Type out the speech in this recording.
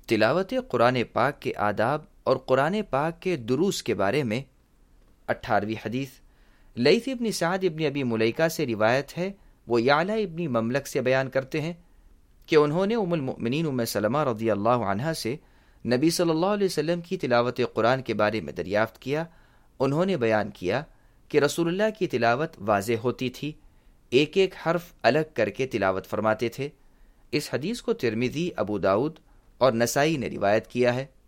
तिलावत कुरान पाक के आदाब और कुरान पाक के दुरूस के बारे में 18वीं हदीस लैथ इब्न साद इब्न अबी मुलैका से रिवायत है। वो याला इब्न ममलक से बयान करते हैं कि उन्होंने उम्मुल मुमिनीन उम्मे सलमा रज़ियल्लाहु अन्हा से नबी सल्लल्लाहु अलैहि वसल्लम की तिलावत कुरान के बारे में दरियाफ्त किया। उन्होंने बयान किया कि रसूलुल्लाह की तिलावत वाज़ेह होती थी, एक एक हर्फ अलग करके तिलावत फरमाते थे। इस हदीस को तिर्मिज़ी, अबू दाऊद और नसाई ने रिवायत किया है।